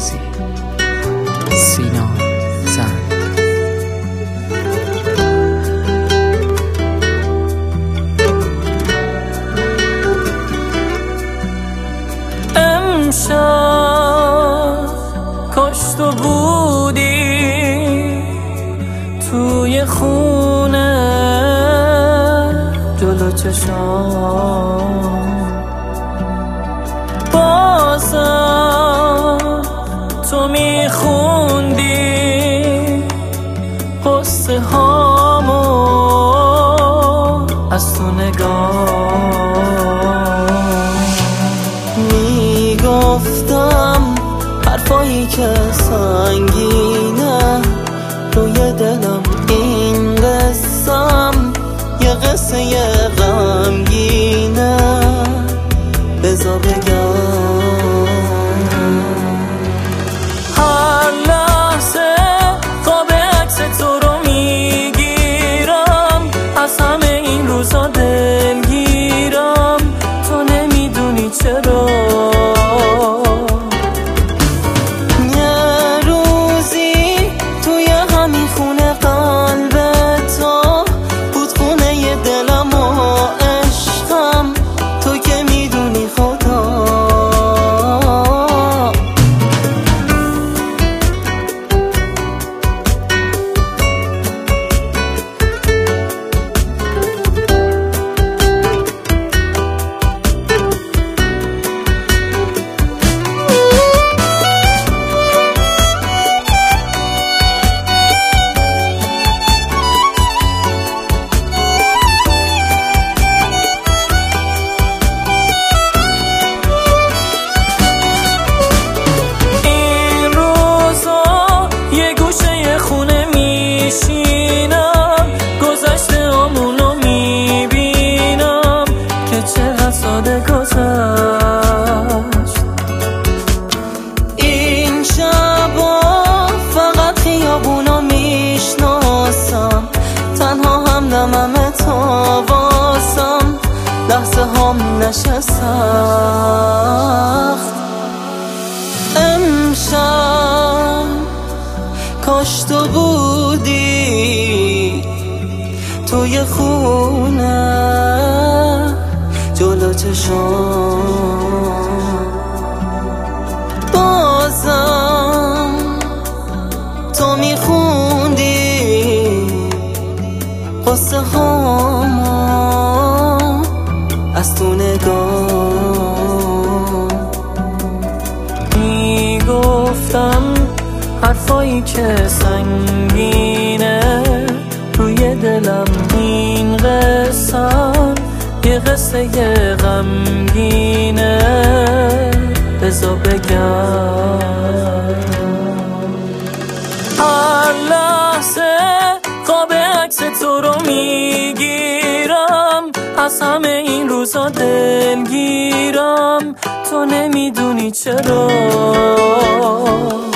عوضی، سینا زند. امشب کاش تو بودی توی خونه جلو چشام، بازم تو میخوندی قصه هامو از تو میگفتم حرفایی که سنگینه روی دلم، این قصم یه قصه غمگینه، بذار بگم. هر لحظه خواب عکس تو رو میگیرم، از همه این روزا دلگیرم، تو نمیدونی چرا. یه روزی توی همین خونه قلب تو بود، خونه ی دلم و عشقم، تو که میدونی خدا. گذشته آمونو میبینم که چقدر ساده گذشت. این شبا فقط خیابونا میشناسم، تنها همدمم تا واسم، لحظه هام نشه سخت. امشب کاش تو بودی توی خونه جلو چشام، بازم تو میخوندی قصه هامو از تو میگفتم حرفایی که سنگینه روی دلم، این قصم یه قصه غمگینه، بذار بگم. هر لحظه خواب عکس تو رو میگیرم، از همه این روزا دلگیرم، تو نمیدونی چرا.